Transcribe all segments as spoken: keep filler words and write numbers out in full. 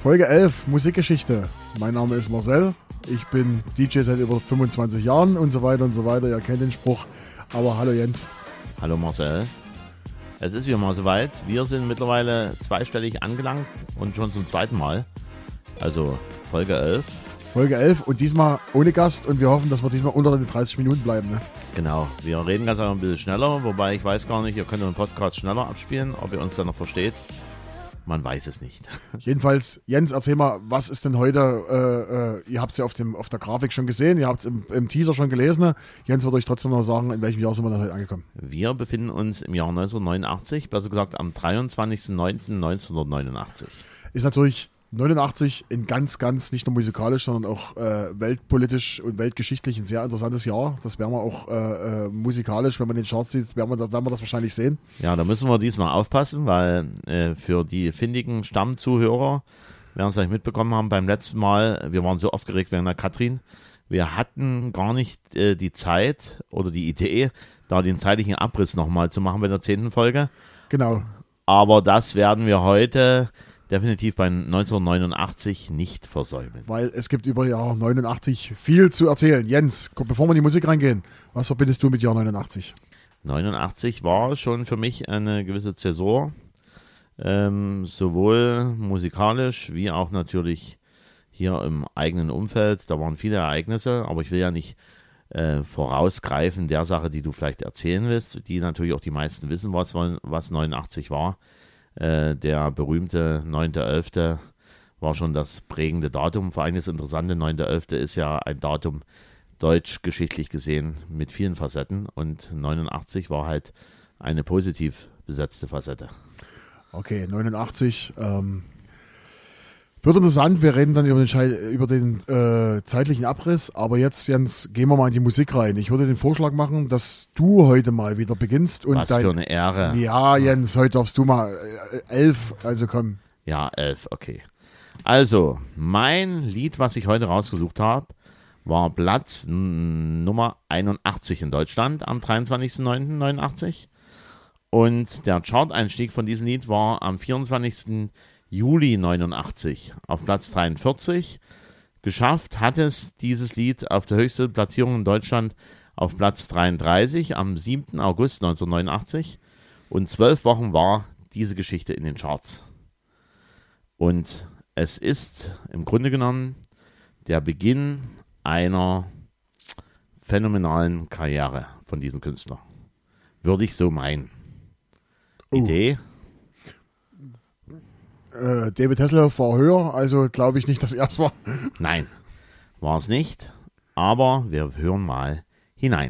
Folge elf, Musikgeschichte. Mein Name ist Marcel. Ich bin D J seit über fünfundzwanzig Jahren und so weiter und so weiter. Ihr kennt den Spruch. Aber hallo Jens. Hallo Marcel. Es ist wieder mal soweit. Wir sind mittlerweile zweistellig angelangt und schon zum zweiten Mal. Also Folge elf. Folge elf und diesmal ohne Gast und wir hoffen, dass wir diesmal unter den dreißig Minuten bleiben. Ne? Genau, wir reden ganz einfach ein bisschen schneller, wobei ich weiß gar nicht, ihr könnt den Podcast schneller abspielen, ob ihr uns dann noch versteht. Man weiß es nicht. Jedenfalls, Jens, erzähl mal, was ist denn heute, äh, äh, ihr habt es ja auf, dem, auf der Grafik schon gesehen, ihr habt es im, im Teaser schon gelesen. Jens wird euch trotzdem noch sagen, in welchem Jahr sind wir denn heute angekommen? Wir befinden uns im Jahr neunzehnhundertneunundachtzig, besser gesagt am dreiundzwanzigsten neunten neunzehnhundertneunundachtzig. Ist natürlich neunundachtzig in ganz, ganz, nicht nur musikalisch, sondern auch äh, weltpolitisch und weltgeschichtlich ein sehr interessantes Jahr. Das werden wir auch äh, äh, musikalisch, wenn man den Charts sieht, werden wir, werden wir das wahrscheinlich sehen. Ja, da müssen wir diesmal aufpassen, weil äh, für die findigen Stammzuhörer, werden es vielleicht mitbekommen haben, beim letzten Mal, wir waren so aufgeregt wegen der Katrin, wir hatten gar nicht äh, die Zeit oder die Idee, da den zeitlichen Abriss nochmal zu machen bei der zehnten Folge. Genau. Aber das werden wir heute definitiv bei neunzehnhundertneunundachtzig nicht versäumen. Weil es gibt über Jahr neunundachtzig viel zu erzählen. Jens, bevor wir in die Musik reingehen, was verbindest du mit Jahr neunundachtzig? neunundachtzig war schon für mich eine gewisse Zäsur, ähm, sowohl musikalisch wie auch natürlich hier im eigenen Umfeld. Da waren viele Ereignisse, aber ich will ja nicht äh, vorausgreifen der Sache, die du vielleicht erzählen willst, die natürlich auch die meisten wissen, was, was neunundachtzig war. Äh, der berühmte neunter elfter war schon das prägende Datum. Vor allem das interessante, neunter elfter ist ja ein Datum deutschgeschichtlich gesehen mit vielen Facetten und neunundachtzig war halt eine positiv besetzte Facette. Okay, neunundachtzig. Ähm, wird interessant, wir reden dann über den, Schei- über den äh, zeitlichen Abriss, aber jetzt, Jens, gehen wir mal in die Musik rein. Ich würde den Vorschlag machen, dass du heute mal wieder beginnst. Und Was dein, für eine Ehre. Ja, Jens, heute darfst du mal äh, elf, also komm. Ja, elf, okay. Also, mein Lied, was ich heute rausgesucht habe, war Platz n- Nummer einundachtzig in Deutschland am dreiundzwanzigsten neunten neunundachtzig. Und der Chart-Einstieg von diesem Lied war am vierundzwanzigsten Juli neunundachtzig auf Platz dreiundvierzig. Geschafft hat es dieses Lied auf der höchsten Platzierung in Deutschland auf Platz dreiunddreißig am siebten August neunzehnhundertneunundachtzig. Und zwölf Wochen war diese Geschichte in den Charts. Und es ist im Grunde genommen der Beginn einer phänomenalen Karriere von diesem Künstler. Würde ich so meinen. Oh. Idee? Äh, David Hasselhoff war höher, also glaube ich nicht, dass er es war. Nein, war es nicht. Aber wir hören mal hinein.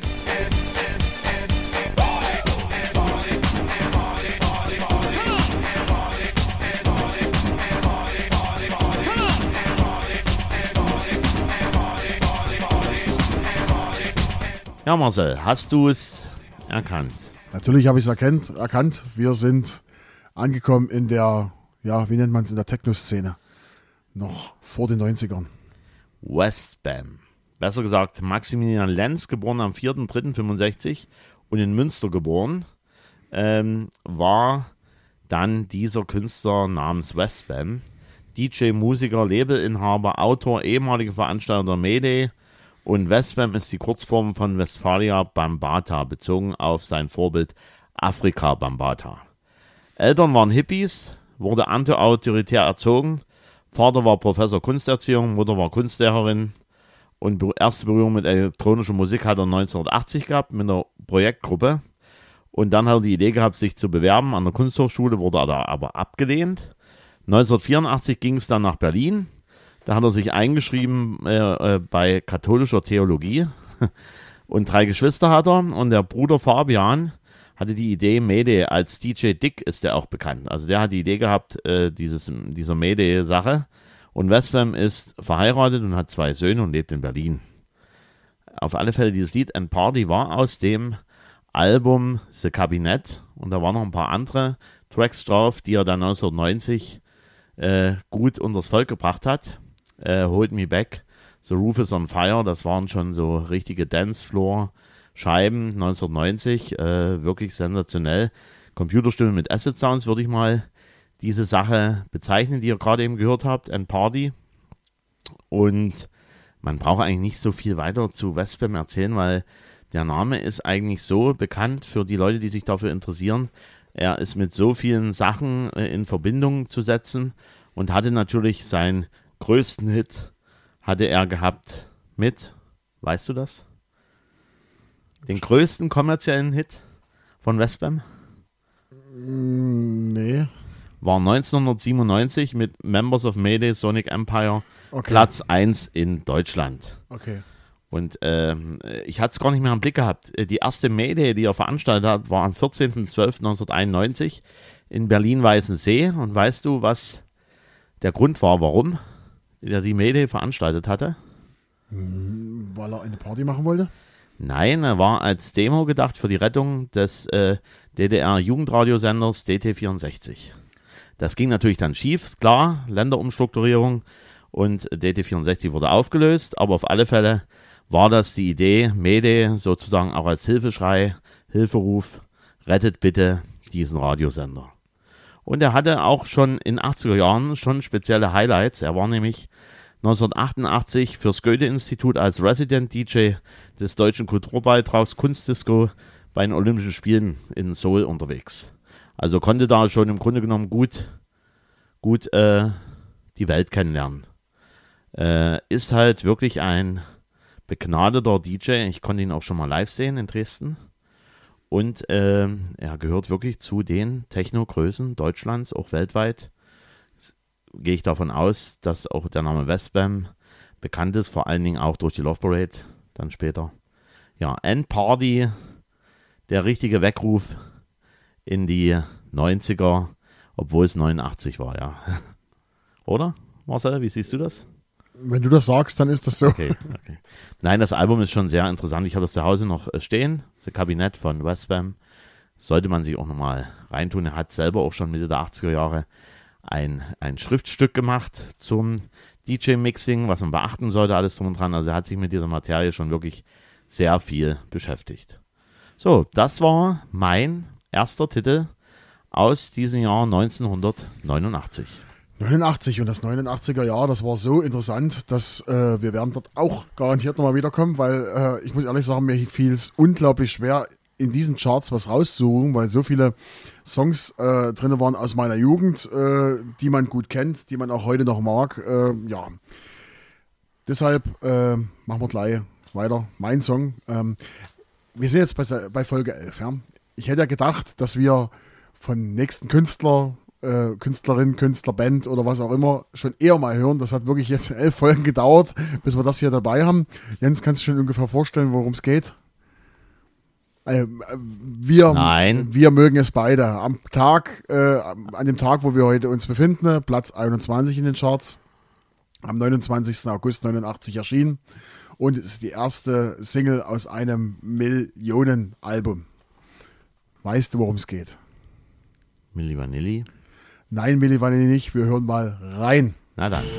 Ja, Marcel, hast du es erkannt? Natürlich habe ich es erkannt, erkannt. Wir sind angekommen in der, ja, wie nennt man es, in der Techno-Szene. Noch vor den neunzigern. Westbam. Besser gesagt, Maximilian Lenz, geboren am vierten dritten fünfundsechzig und in Münster geboren, ähm, war dann dieser Künstler namens Westbam. D J, Musiker, Labelinhaber, Autor, ehemaliger Veranstalter der Mayday. Und Westbam ist die Kurzform von Westfalia Bambaataa, bezogen auf sein Vorbild Afrika Bambaataa. Eltern waren Hippies, wurde anti-autoritär erzogen. Vater war Professor Kunsterziehung, Mutter war Kunstlehrerin. Und erste Berührung mit elektronischer Musik hat er neunzehnhundertachtzig gehabt mit einer Projektgruppe. Und dann hat er die Idee gehabt, sich zu bewerben an der Kunsthochschule, wurde er aber abgelehnt. neunzehnhundertvierundachtzig ging es dann nach Berlin. Da hat er sich eingeschrieben äh, äh, bei katholischer Theologie und drei Geschwister hat er. Und der Bruder Fabian hatte die Idee, Mayday, als D J Dick ist der auch bekannt. Also der hat die Idee gehabt, äh, dieses, dieser Mayday-Sache. Und Westbam ist verheiratet und hat zwei Söhne und lebt in Berlin. Auf alle Fälle, dieses Lied And Party war aus dem Album The Cabinet. Und da waren noch ein paar andere Tracks drauf, die er dann neunzehnhundertneunzig äh, gut unters Volk gebracht hat. Äh, Hold Me Back, The Roof is on Fire, das waren schon so richtige Dancefloor-Scheiben neunzehnhundertneunzig, äh, wirklich sensationell. Computerstimme mit Acid Sounds würde ich mal diese Sache bezeichnen, die ihr gerade eben gehört habt, And Party. Und man braucht eigentlich nicht so viel weiter zu Westbam erzählen, weil der Name ist eigentlich so bekannt für die Leute, die sich dafür interessieren. Er ist mit so vielen Sachen äh, in Verbindung zu setzen und hatte natürlich seinen größten Hit, hatte er gehabt mit, weißt du das? Den größten kommerziellen Hit von Westbam? Nee. War neunzehnhundertsiebenundneunzig mit Members of Mayday Sonic Empire Okay. Platz eins in Deutschland. Okay. Und ähm, ich hatte es gar nicht mehr im Blick gehabt. Die erste Mayday, die er veranstaltet hat, war am vierzehnten zwölften neunzehnhunderteinundneunzig in Berlin-Weißensee. Und weißt du, was der Grund war, warum er die Mayday veranstaltet hatte? Weil er eine Party machen wollte? Nein, er war als Demo gedacht für die Rettung des äh, D D R-Jugendradiosenders D T vierundsechzig. Das ging natürlich dann schief, ist klar, Länderumstrukturierung und D T vierundsechzig wurde aufgelöst, aber auf alle Fälle war das die Idee, Mayday sozusagen auch als Hilfeschrei, Hilferuf, rettet bitte diesen Radiosender. Und er hatte auch schon in achtziger Jahren schon spezielle Highlights. Er war nämlich neunzehnhundertachtundachtzig fürs Goethe-Institut als Resident-D J des deutschen Kulturbeitrags Kunstdisco bei den Olympischen Spielen in Seoul unterwegs. Also konnte da schon im Grunde genommen gut, gut äh, die Welt kennenlernen. Äh, ist halt wirklich ein begnadeter D J. Ich konnte ihn auch schon mal live sehen in Dresden. Und äh, er gehört wirklich zu den Techno-Größen Deutschlands, auch weltweit. Gehe ich davon aus, dass auch der Name Westbam bekannt ist, vor allen Dingen auch durch die Love Parade, dann später. Ja, And Party, der richtige Weckruf in die neunziger, obwohl es neunundachtzig war, ja. Oder, Marcel, wie siehst du das? Wenn du das sagst, dann ist das so. Okay, okay. Nein, das Album ist schon sehr interessant. Ich habe das zu Hause noch stehen, das Kabinett von Westbam. Sollte man sich auch nochmal reintun. Er hat selber auch schon Mitte der achtziger Jahre ein, ein Schriftstück gemacht zum D J-Mixing, was man beachten sollte, alles drum und dran. Also er hat sich mit dieser Materie schon wirklich sehr viel beschäftigt. So, das war mein erster Titel aus diesem Jahr neunzehnhundertneunundachtzig. neunundachtzig und das neunundachtziger Jahr, das war so interessant, dass äh, wir werden dort auch garantiert nochmal wiederkommen, weil äh, ich muss ehrlich sagen, mir fiel es unglaublich schwer, in diesen Charts was rauszusuchen, weil so viele Songs äh, drin waren aus meiner Jugend, äh, die man gut kennt, die man auch heute noch mag. Äh, ja, deshalb äh, machen wir gleich weiter. Mein Song. Ähm, wir sind jetzt bei, bei Folge elf. Ja? Ich hätte ja gedacht, dass wir von nächsten Künstler, äh, Künstlerin, Künstlerband oder was auch immer schon eher mal hören. Das hat wirklich jetzt elf Folgen gedauert, bis wir das hier dabei haben. Jens, kannst du schon ungefähr vorstellen, worum es geht? Wir, Nein. wir mögen es beide. Am Tag, äh, an dem Tag, wo wir heute uns befinden, Platz einundzwanzig in den Charts, am neunundzwanzigsten August neunundachtzig erschienen und es ist die erste Single aus einem Millionenalbum. Weißt du, worum es geht? Milli Vanilli? Nein, Milli Vanilli nicht. Wir hören mal rein. Na dann.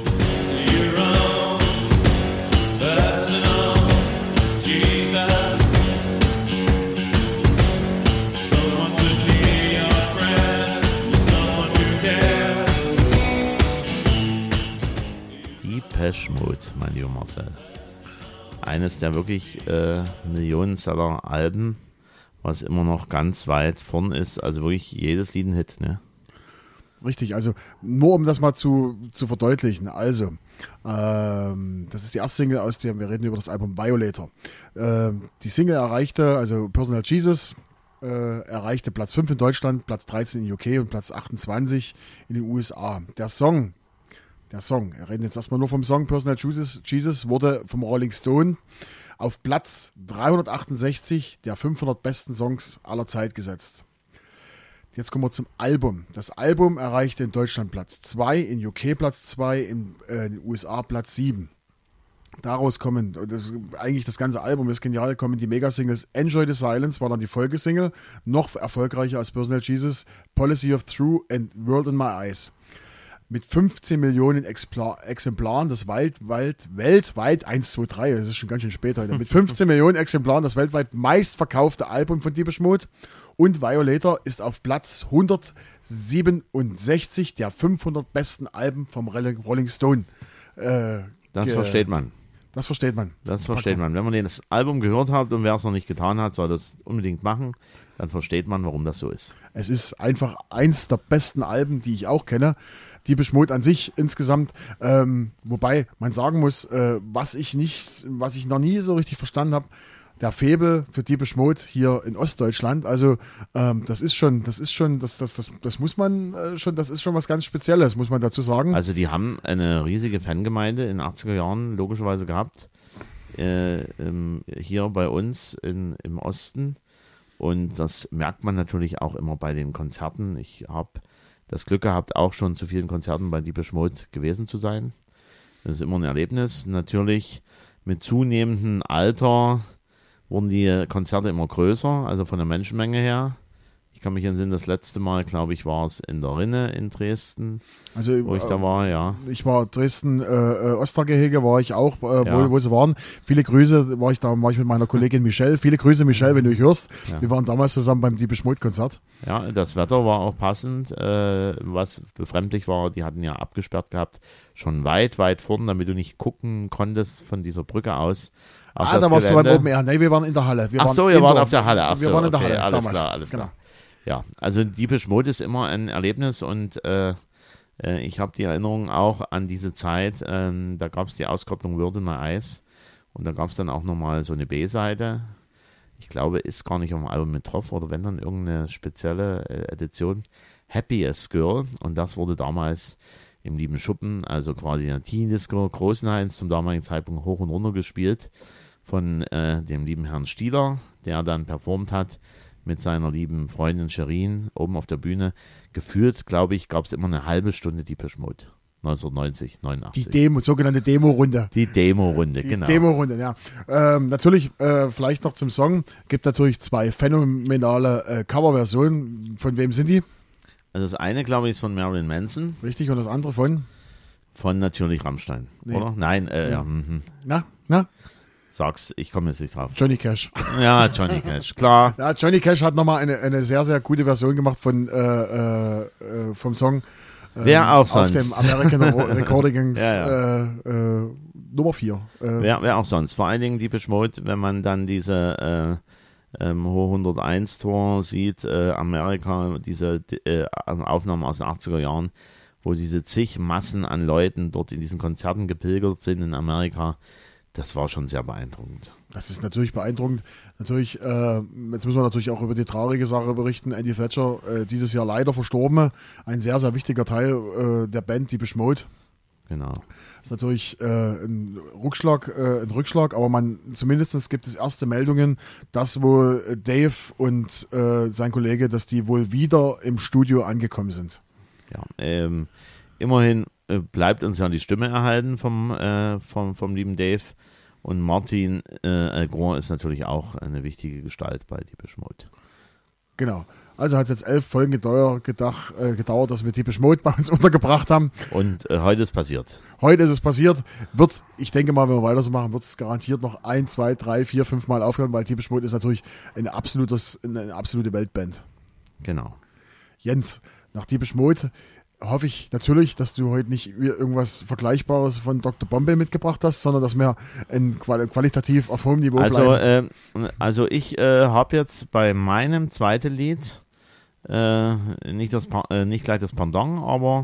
Depeche Mode, mein lieber Marcel. Eines der wirklich äh, Millionenseller-Alben, was immer noch ganz weit vorn ist. Also wirklich jedes Lied ein Hit, ne? Richtig, also nur um das mal zu, zu verdeutlichen. Also, ähm, das ist die erste Single aus der, wir reden über das Album Violator. Ähm, die Single erreichte, also Personal Jesus, äh, erreichte Platz fünf in Deutschland, Platz dreizehn in U K und Platz achtundzwanzig in den U S A. Der Song, der Song, wir reden jetzt erstmal nur vom Song Personal Jesus, Jesus wurde vom Rolling Stone auf Platz dreihundertachtundsechzig der fünfhundert besten Songs aller Zeit gesetzt. Jetzt kommen wir zum Album. Das Album erreichte in Deutschland Platz zwei, in U K Platz zwei, in, äh, in den U S A Platz sieben. Daraus kommen, das, eigentlich das ganze Album ist genial, kommen die Megasingles Enjoy the Silence, war dann die Folgesingle, noch erfolgreicher als Personal Jesus, Policy of True and World in My Eyes. mit fünfzehn Millionen Expla- Exemplaren das weltweit, weltweit eins, zwei, drei, das ist schon ganz schön spät heute, mit fünfzehn Millionen Exemplaren das weltweit meistverkaufte Album von Depeche Mode. Und Violator ist auf Platz hundertsiebenundsechzig der fünfhundert besten Alben vom Rolling Stone. Äh, das ge- versteht man. Das versteht man. Das versteht man. Wenn man das Album gehört hat und wer es noch nicht getan hat, soll das unbedingt machen. Dann versteht man, warum das so ist. Es ist einfach eins der besten Alben, die ich auch kenne. Depeche Mode an sich insgesamt, ähm, wobei man sagen muss, äh, was ich nicht, was ich noch nie so richtig verstanden habe, der Faible für Depeche Mode hier in Ostdeutschland. Also ähm, das ist schon, das ist schon, das, das, das, das muss man äh, schon, das ist schon was ganz Spezielles, muss man dazu sagen. Also die haben eine riesige Fangemeinde in den achtziger Jahren logischerweise gehabt, äh, ähm, hier bei uns in, im Osten. Und das merkt man natürlich auch immer bei den Konzerten. Ich habe das Glück gehabt, auch schon zu vielen Konzerten bei Depeche Mode gewesen zu sein. Das ist immer ein Erlebnis. Natürlich mit zunehmendem Alter wurden die Konzerte immer größer, also von der Menschenmenge her. Ich kann mich entsinnen, das letzte Mal, glaube ich, war es in der Rinne in Dresden, also, wo ich äh, da war, ja. Ich war Dresden, äh, Ostergehege war ich auch, äh, Ja. wo, wo sie waren. Viele Grüße, war ich da war ich mit meiner Kollegin Michelle. Viele Grüße, Michelle, wenn du mich hörst. Ja. Wir waren damals zusammen beim Depeche Mode Konzert. Ja, das Wetter war auch passend. Äh, was befremdlich war, die hatten ja abgesperrt gehabt, schon weit, weit vorn, damit du nicht gucken konntest von dieser Brücke aus. auf Ah, das da warst Gelände. du beim Open Air. Nee, wir waren in der Halle. Wir Ach waren so, ihr in wart der- auf der Halle. Ach wir so, waren in der okay, Halle alles damals. klar, alles genau. klar. Ja, also Depeche Mode ist immer ein Erlebnis und äh, äh, ich habe die Erinnerung auch an diese Zeit, ähm, da gab es die Auskopplung Word in My Eyes und da gab es dann auch nochmal so eine B-Seite. Ich glaube, ist gar nicht auf dem Album mit drauf oder wenn dann irgendeine spezielle äh, Edition. Happiest Girl und das wurde damals im lieben Schuppen, also quasi in der Teen-Disco Großenhains zum damaligen Zeitpunkt hoch und runter gespielt von äh, dem lieben Herrn Stieler, der dann performt hat mit seiner lieben Freundin Sherin oben auf der Bühne. Geführt, glaube ich, gab es immer eine halbe Stunde Depeche Mode. neunzehnhundertneunzig, Die neunundachtzig. Demo, sogenannte Demo-Runde. Die Demo-Runde, Die genau. Demo-Runde, ja. Ähm, natürlich, äh, vielleicht noch zum Song, gibt natürlich zwei phänomenale äh, Coverversionen. Von wem sind die? Also das eine, glaube ich, ist von Marilyn Manson, Richtig, und das andere von? von natürlich Rammstein, Nee. oder? Nein, äh, Nee. ja, mhm. Na, na? Sag's, ich komme jetzt nicht drauf. Johnny Cash. Ja, Johnny Cash, klar. Ja, Johnny Cash hat nochmal eine, eine sehr, sehr gute Version gemacht von, äh, äh, vom Song. ähm, Wer auch Auf sonst. dem American Recordings Ja, Äh, äh, Nummer vier. Äh, Wer, wer auch sonst. Vor allen Dingen Depeche Mode, wenn man dann diese äh, ähm, hunderteins Tour sieht, äh, Amerika, diese äh, Aufnahmen aus den achtziger Jahren, wo diese zig Massen an Leuten dort in diesen Konzerten gepilgert sind in Amerika, das war schon sehr beeindruckend. Das ist natürlich beeindruckend. Natürlich, äh, jetzt müssen wir natürlich auch über die traurige Sache berichten. Andy Thatcher, äh, dieses Jahr leider verstorben. Ein sehr, sehr wichtiger Teil äh, der Band Depeche Mode. Genau. Das ist natürlich äh, ein Rückschlag, äh, ein Rückschlag, aber man zumindest gibt es erste Meldungen, dass wohl Dave und äh, sein Kollege, dass die wohl wieder im Studio angekommen sind. Ja, ähm, immerhin äh, bleibt uns ja die Stimme erhalten vom, äh, vom, vom lieben Dave. Und Martin äh, Algor ist natürlich auch eine wichtige Gestalt bei Depeche Mode. Genau. Also hat es jetzt elf Folgen gedauert, gedach, äh, gedauert, dass wir Depeche Mode bei uns untergebracht haben. Und äh, heute ist passiert. Heute ist es passiert. Wird, ich denke mal, wenn wir weiter so machen, wird es garantiert noch ein, zwei, drei, vier, fünf Mal aufhören, weil Depeche Mode ist natürlich eine, absolutes, eine absolute Weltband. Genau. Jens, nach Depeche Mode hoffe ich natürlich, dass du heute nicht irgendwas Vergleichbares von Doktor Bombay mitgebracht hast, sondern dass wir ein quali- qualitativ auf hohem Niveau Also, bleiben. äh, also ich äh, habe jetzt bei meinem zweiten Lied äh, nicht, das, Pa- äh, nicht gleich das Pendant, aber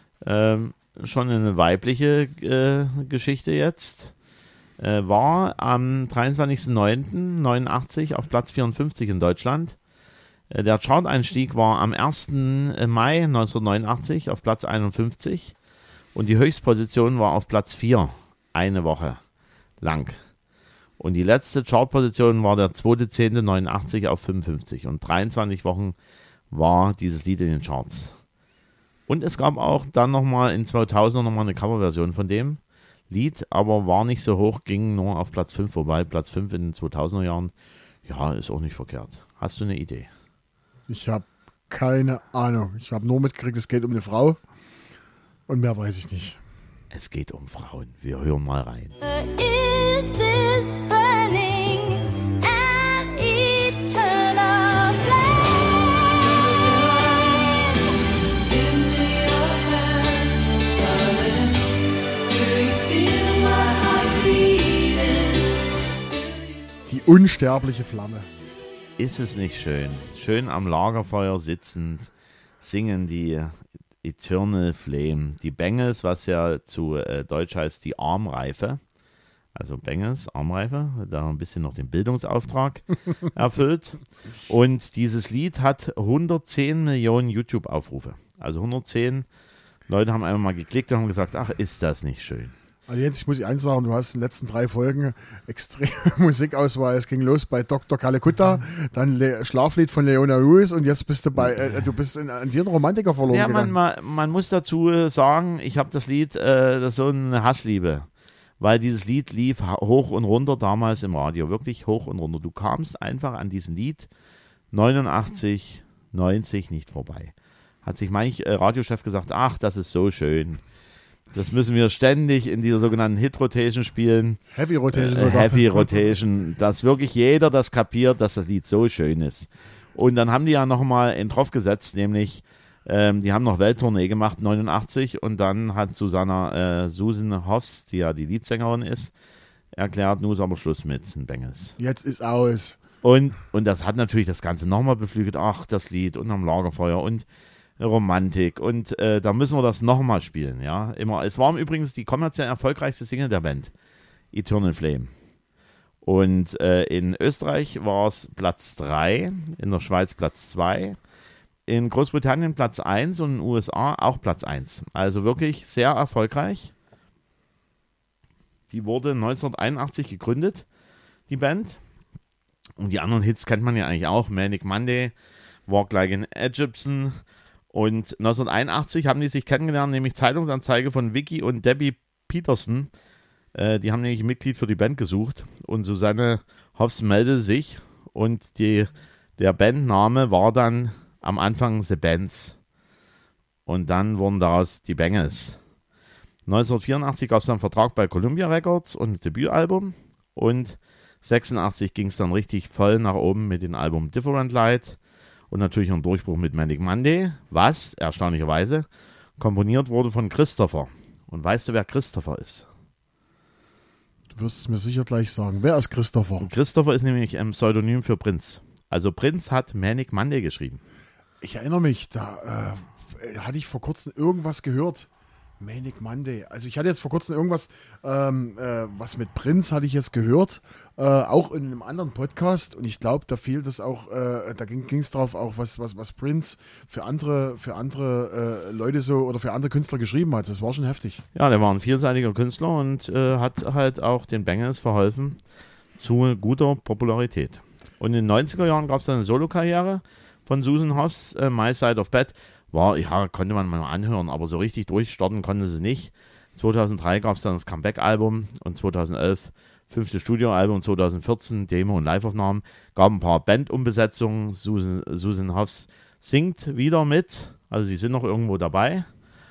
ähm, schon eine weibliche äh, Geschichte jetzt. Äh, war am dreiundzwanzigsten neunten neunundachtzig auf Platz vierundfünfzig in Deutschland. Äh, der Chart-Einstieg war am ersten Mai neunzehnhundertneunundachtzig auf Platz einundfünfzig und die Höchstposition war auf Platz vier, eine Woche lang. Und die letzte Chartposition war der zweiter zehnter neunundachtzig auf fünfundfünfzig und dreiundzwanzig Wochen war dieses Lied in den Charts. Und es gab auch dann nochmal in zweitausend nochmal eine Coverversion von dem Lied, aber war nicht so hoch, ging nur auf Platz fünf, wobei Platz fünf in den zweitausender Jahren, ja, ist auch nicht verkehrt. Hast du eine Idee? Ich habe keine Ahnung. Ich habe nur mitgekriegt, es geht um eine Frau. Und mehr weiß ich nicht. Es geht um Frauen. Wir hören mal rein. Is this burning an eternal Die unsterbliche Flamme. Ist es nicht schön? Schön am Lagerfeuer sitzend singen die Eternal Flame. Die Bengals, was ja zu äh, Deutsch heißt die Armreife. Also Bengals, Armreife, da ein bisschen noch den Bildungsauftrag erfüllt. Und dieses Lied hat hundertzehn Millionen YouTube-Aufrufe. Also hundertzehn Leute haben einmal mal geklickt und haben gesagt, ach, ist das nicht schön. Also jetzt, ich muss ich eins sagen, du hast in den letzten drei Folgen extreme Musikauswahl. Es ging los bei Doktor Kalekutta, dann Le- Schlaflied von Leona Lewis und jetzt bist du bei, äh, du bist in, in dir einen Romantiker verloren Ja, man, gegangen. man, man muss dazu sagen, ich habe das Lied, äh, das ist so eine Hassliebe, weil dieses Lied lief hoch und runter damals im Radio, wirklich hoch und runter. Du kamst einfach an diesem Lied neunundachtzig, neunzig nicht vorbei. Hat sich manch äh, Radiochef gesagt, ach, das ist so schön. Das müssen wir ständig in dieser sogenannten Hit-Rotation spielen. Heavy Rotation Äh, sogar. Heavy Rotation, dass wirklich jeder das kapiert, dass das Lied so schön ist. Und dann haben die ja nochmal in drauf gesetzt, nämlich, ähm, die haben noch Welttournee gemacht, neunundachtzig, und dann hat Susanna, äh, Susan Hoffs, die ja die Leadsängerin ist, erklärt, nun ist aber Schluss mit den Bengals. Jetzt ist aus. Und, und das hat natürlich das Ganze nochmal beflügelt, ach, das Lied und am Lagerfeuer und Romantik, und äh, da müssen wir das nochmal spielen, ja, immer. Es war übrigens die kommerziell erfolgreichste Single der Band, Eternal Flame. Und äh, in Österreich war es Platz drei, in der Schweiz Platz zwei, in Großbritannien Platz eins und in den U S A auch Platz eins. Also wirklich sehr erfolgreich. Die wurde neunzehnhunderteinundachtzig gegründet, die Band. Und die anderen Hits kennt man ja eigentlich auch, Manic Monday, Walk Like an Egyptian. Und neunzehnhunderteinundachtzig haben die sich kennengelernt, nämlich Zeitungsanzeige von Vicky und Debbie Peterson. Äh, die haben nämlich ein Mitglied für die Band gesucht. Und Susanne Hoffs meldete sich. Und die, der Bandname war dann am Anfang The Bands. Und dann wurden daraus die Bengals. neunzehnhundertvierundachtzig gab es dann einen Vertrag bei Columbia Records und ein Debütalbum. Und sechsundachtzig ging es dann richtig voll nach oben mit dem Album Different Light. Und natürlich ein Durchbruch mit Manic Monday, was, erstaunlicherweise, komponiert wurde von Christopher. Und weißt du, wer Christopher ist? Du wirst es mir sicher gleich sagen. Wer ist Christopher? Und Christopher ist nämlich ein Pseudonym für Prince. Also Prince hat Manic Monday geschrieben. Ich erinnere mich, da äh, hatte ich vor kurzem irgendwas gehört. Manic Monday. Also ich hatte jetzt vor kurzem irgendwas, ähm, äh, was mit Prince hatte ich jetzt gehört, äh, auch in einem anderen Podcast, und ich glaube, da fiel das auch, äh, da ging es drauf auch, was, was, was Prince für andere, für andere äh, Leute so oder für andere Künstler geschrieben hat. Das war schon heftig. Ja, der war ein vielseitiger Künstler und äh, hat halt auch den Bengals verholfen zu guter Popularität. Und in den neunziger Jahren gab es dann eine Solokarriere von Susan Hoffs, äh, My Side of Bed. War, ja, konnte man mal anhören, aber so richtig durchstarten konnte sie nicht. zweitausenddrei gab es dann das Comeback-Album und zweitausendelf fünfte Studioalbum, zweitausendvierzehn Demo- und Live-Aufnahmen. Gab ein paar Bandumbesetzungen. Susan, Susan Hoffs singt wieder mit, also sie sind noch irgendwo dabei.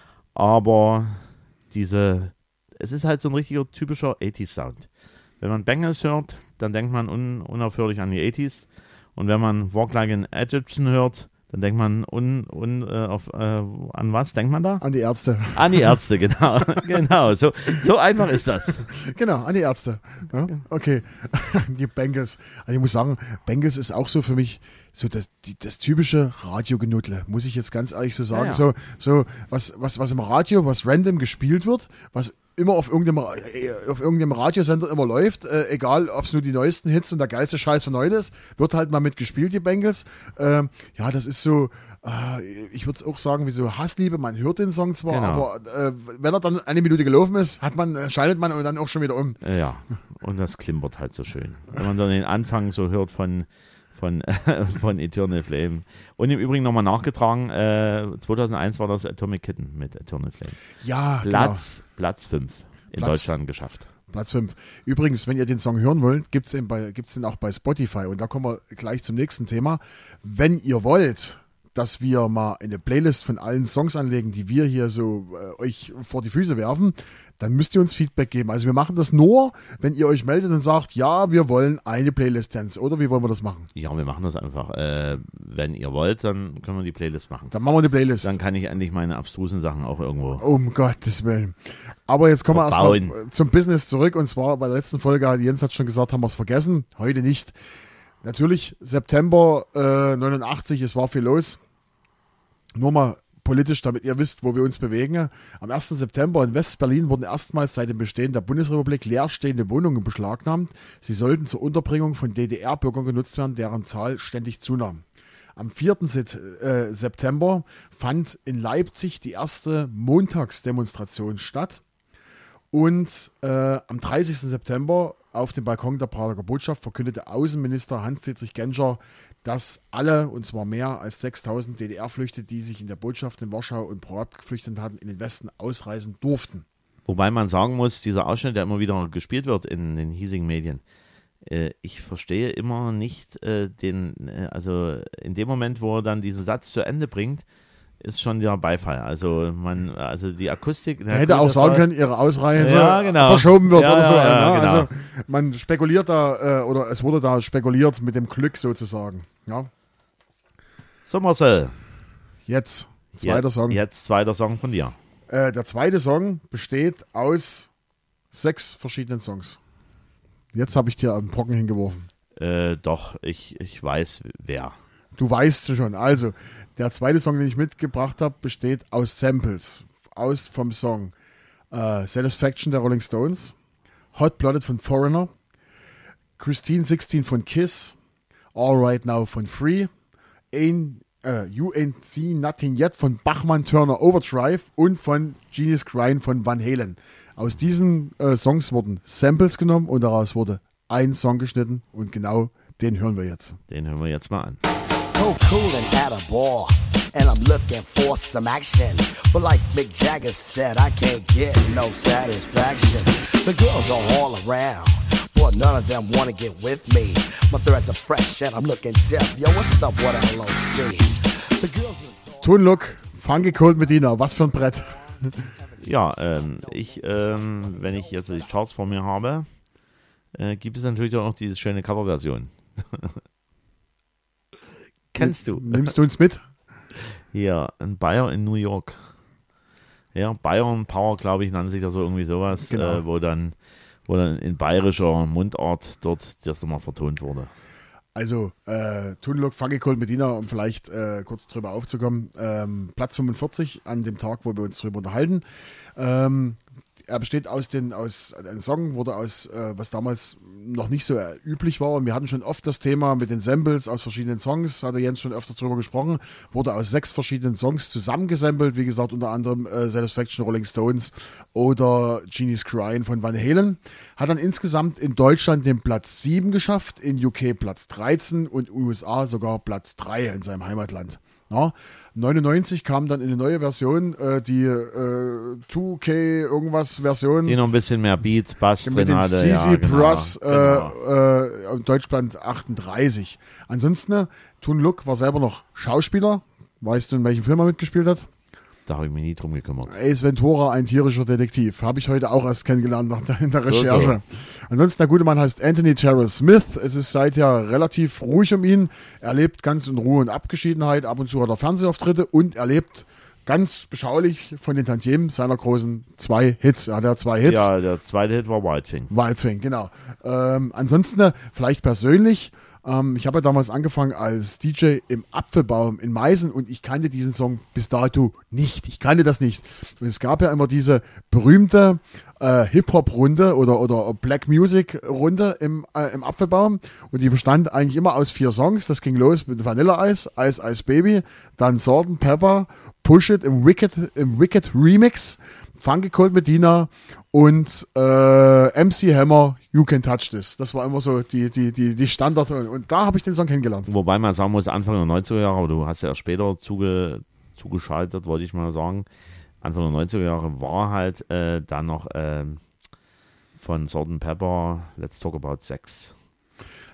Aber diese, es ist halt so ein richtiger typischer achtziger-Sound. Wenn man Bengals hört, dann denkt man un, unaufhörlich an die achtziger. Und wenn man Walk Like an Egyptian hört, dann denkt man un, un, äh, auf, äh, an was denkt man da? An die Ärzte. An die Ärzte, genau. genau. So, so einfach ist das. Genau, an die Ärzte. Ja, okay. Die Bengals. Also ich muss sagen, Bengals ist auch so für mich so das, die, das typische Radiogenudle, muss ich jetzt ganz ehrlich so sagen. Ja, ja. So, so was, was, was im Radio, was random gespielt wird, was immer auf irgendeinem, auf irgendeinem Radiosender immer läuft, äh, egal ob es nur die neuesten Hits und der geilste Scheiß von heute ist, wird halt mal mitgespielt, die Bengals. Ähm, ja, das ist so, äh, ich würde es auch sagen, wie so Hassliebe, man hört den Song zwar, Genau. aber äh, wenn er dann eine Minute gelaufen ist, hat man, äh, schaltet man und dann auch schon wieder um. Ja, und das klimpert halt so schön. Wenn man dann den Anfang so hört von, von, von Eternal Flame. Und im Übrigen nochmal nachgetragen, äh, zweitausendeins war das Atomic Kitten mit Eternal Flame. Ja, Platz, Platz fünf in Platz- Deutschland geschafft. genau. Platz fünf. Übrigens, wenn ihr den Song hören wollt, gibt es den, bei- gibt's den auch bei Spotify. Und da kommen wir gleich zum nächsten Thema. Wenn ihr wollt, dass wir mal eine Playlist von allen Songs anlegen, die wir hier so äh, euch vor die Füße werfen, dann müsst ihr uns Feedback geben. Also wir machen das nur, wenn ihr euch meldet und sagt, ja, wir wollen eine Playlist, Jens. Oder wie wollen wir das machen? Ja, wir machen das einfach. Äh, wenn ihr wollt, dann können wir die Playlist machen. Dann machen wir eine Playlist. Dann kann ich endlich meine abstrusen Sachen auch irgendwo. Um Gottes Willen. Aber jetzt kommen wir Verbauen. erstmal zum Business zurück. Und zwar bei der letzten Folge, Jens hat schon gesagt, haben wir es vergessen. Heute nicht. Natürlich September äh, neunundachtzig, es war viel los. Nur mal politisch, damit ihr wisst, wo wir uns bewegen. Am ersten September in West-Berlin wurden erstmals seit dem Bestehen der Bundesrepublik leerstehende Wohnungen beschlagnahmt. Sie sollten zur Unterbringung von D D R-Bürgern genutzt werden, deren Zahl ständig zunahm. Am vierten September fand in Leipzig die erste Montagsdemonstration statt. Und äh, am dreißigsten September auf dem Balkon der Prager Botschaft verkündete Außenminister Hans-Dietrich Genscher, dass alle, und zwar mehr als sechstausend D D R-Flüchtlinge, die sich in der Botschaft in Warschau und Prag geflüchtet hatten, in den Westen ausreisen durften. Wobei man sagen muss, dieser Ausschnitt, der immer wieder gespielt wird in den hiesigen Medien, äh, ich verstehe immer nicht äh, den, äh, also in dem Moment, wo er dann diesen Satz zu Ende bringt, ist schon der Beifall. Also man, also die Akustik. Er hätte gut, auch sagen war, können, ihre Ausreise ja, genau. verschoben wird ja, oder so. Ja, ja, ja, genau. Also man spekuliert da, äh, oder es wurde da spekuliert mit dem Glück sozusagen. Ja. So Marcel. Jetzt, zweiter jetzt, Song. Jetzt zweiter Song von dir. Äh, der zweite Song besteht aus sechs verschiedenen Songs. Jetzt habe ich dir einen Brocken hingeworfen. Äh, doch, ich, ich weiß wer. Du weißt schon. Also, der zweite Song, den ich mitgebracht habe, besteht aus Samples. Aus vom Song äh, Satisfaction der Rolling Stones, Hot Blooded von Foreigner, Christine sixteen von Kiss, All Right Now von Free, Ain't, äh, You Ain't Seen Nothing Yet von Bachmann Turner Overdrive und von Genius Grind von Van Halen. Aus diesen äh, Songs wurden Samples genommen und daraus wurde ein Song geschnitten und genau den hören wir jetzt. Den hören wir jetzt mal an. So cool and at a bar, and I'm looking for some action. But like Mick Jagger said, I can't get no satisfaction. The girls are all around, but none of them wanna get with me. My threads are fresh and I'm looking deaf. Yo, what's up, what L O C? The girls are so Tune Look, Funky Cold Medina, was für ein Brett. Ja, ähm, ich, ähm, wenn ich jetzt die Charts vor mir habe, äh, gibt es natürlich auch noch diese schöne Coverversion. Kennst du? Nimmst du uns mit? Hier, ein Bayer in New York. Ja, Bayern Power, glaube ich, nannte sich das so irgendwie sowas, Genau. äh, wo dann wo dann in bayerischer Mundart dort das nochmal vertont wurde. Also, äh, Tune Look, Funky Cold Medina, um vielleicht äh, kurz drüber aufzukommen. Ähm, Platz fünfundvierzig an dem Tag, wo wir uns drüber unterhalten. Ähm, er besteht aus den, aus, ein Song wurde aus, äh, was damals noch nicht so äh, üblich war. Und wir hatten schon oft das Thema mit den Samples aus verschiedenen Songs, hat der Jens schon öfter drüber gesprochen, wurde aus sechs verschiedenen Songs zusammengesampelt, wie gesagt, unter anderem äh, Satisfaction Rolling Stones oder Genius Grind von Van Halen. Hat dann insgesamt in Deutschland den Platz sieben geschafft, in U K Platz dreizehn und U S A sogar Platz drei in seinem Heimatland. Ja, neunundneunzig kam dann eine neue Version, äh, die äh, zwei K irgendwas Version. Die noch ein bisschen mehr Beat, Bass Mit drin den hatte. C C ja, genau, Plus äh, genau. äh, in Deutschland achtunddreißig. Ansonsten, äh, Tune Look war selber noch Schauspieler. Weißt du, in welchem Film er mitgespielt hat? Da habe ich mich nie drum gekümmert. Ace Ventura, ein tierischer Detektiv. Habe ich heute auch erst kennengelernt nach der, in der So, Recherche. Ansonsten, der gute Mann heißt Anthony Terrell Smith. Es ist seither relativ ruhig um ihn. Er lebt ganz in Ruhe und Abgeschiedenheit. Ab und zu hat er Fernsehauftritte und er lebt ganz beschaulich von den Tantiemen seiner großen zwei Hits. Er hat ja zwei Hits. Ja, der zweite Hit war Wild Thing. Wild Thing, genau. Ähm, ansonsten äh, vielleicht persönlich. Ähm, ich habe ja damals angefangen als D J im Apfelbaum in Meißen und ich kannte diesen Song bis dato nicht. Ich kannte das nicht. Und es gab ja immer diese berühmte äh, Hip-Hop-Runde oder, oder Black Music-Runde im, äh, im Apfelbaum und die bestand eigentlich immer aus vier Songs. Das ging los mit Vanilla Ice, Ice Ice Baby, dann Salt and Pepper, Push It im Wicked, im Wicked Remix, Funky Cold Medina und äh, M C Hammer, You Can Touch This. Das war immer so die, die, die, die Standard. Und da habe ich den Song kennengelernt. Wobei man sagen muss, Anfang der neunziger Jahre, aber du hast ja erst später zuge, zugeschaltet, wollte ich mal sagen. Anfang der neunziger Jahre war halt äh, dann noch äh, von Salt and Pepper Let's Talk About Sex.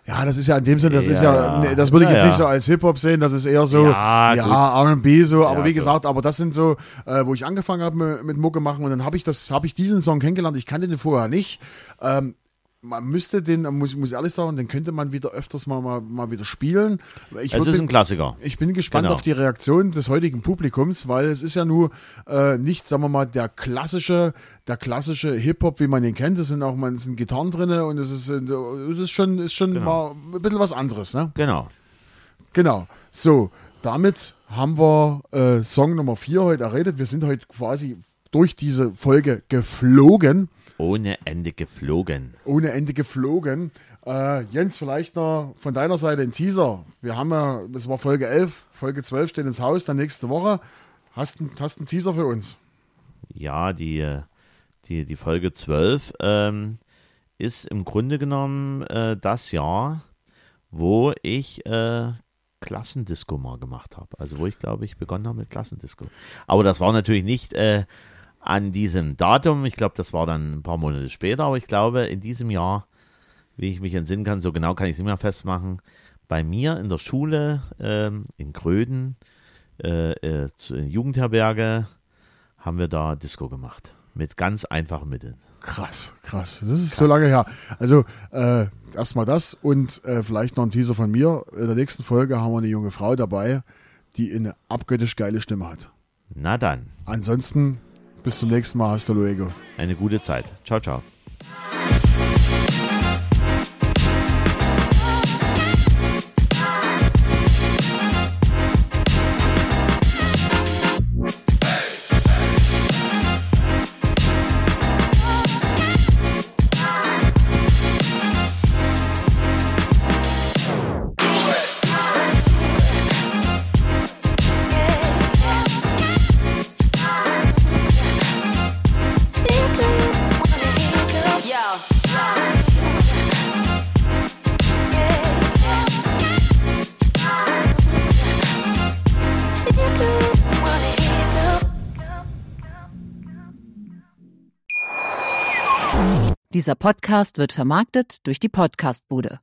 Ja, das ist ja in dem Sinne, das Ja, ist ja, ja. nee, das würde ich Ja, jetzt ja. nicht so als Hip-Hop sehen, das ist eher so, Ja, ja, R and B so, aber Ja, wie so. gesagt, aber das sind so, äh, wo ich angefangen habe mit, mit Mucke machen und dann habe ich das, habe ich diesen Song kennengelernt, ich kannte den vorher nicht, ähm, man müsste den, muss, muss ich ehrlich sagen, den könnte man wieder öfters mal, mal, mal wieder spielen. Ich Es würd ist den- ein Klassiker. Ich bin gespannt Genau. auf die Reaktion des heutigen Publikums, weil es ist ja nur äh, nicht, sagen wir mal, der klassische, der klassische Hip-Hop, wie man ihn kennt. Es sind auch mal es sind Gitarren drin und es ist, äh, es ist schon, ist schon Genau. mal ein bisschen was anderes. Ne? Genau. Genau. So, damit haben wir äh, Song Nummer vier heute erredet. Wir sind heute quasi durch diese Folge geflogen. Ohne Ende geflogen. Ohne Ende geflogen. Äh, Jens, vielleicht noch von deiner Seite ein Teaser. Wir haben ja, das war Folge elf, Folge zwölf steht ins Haus, dann nächste Woche. Hast du hast einen Teaser für uns? Ja, die, äh, die, die Folge zwölf ähm, ist im Grunde genommen äh, das Jahr, wo ich äh, Klassendisco mal gemacht habe. Also wo ich, glaube ich, begonnen habe mit Klassendisco. Aber das war natürlich nicht äh, an diesem Datum. Ich glaube, das war dann ein paar Monate später. Aber ich glaube, in diesem Jahr, wie ich mich entsinnen kann, so genau kann ich es nicht mehr festmachen, bei mir in der Schule ähm, in Gröden, äh, äh, zu, in Jugendherberge, haben wir da Disco gemacht. Mit ganz einfachen Mitteln. Krass, krass. Das ist so lange her. Also äh, erstmal das und äh, vielleicht noch ein Teaser von mir. In der nächsten Folge haben wir eine junge Frau dabei, die eine abgöttisch geile Stimme hat. Na dann, Ansonsten bis zum nächsten Mal. Hasta luego. eine gute Zeit. Ciao, ciao. Dieser Podcast wird vermarktet durch die Podcastbude.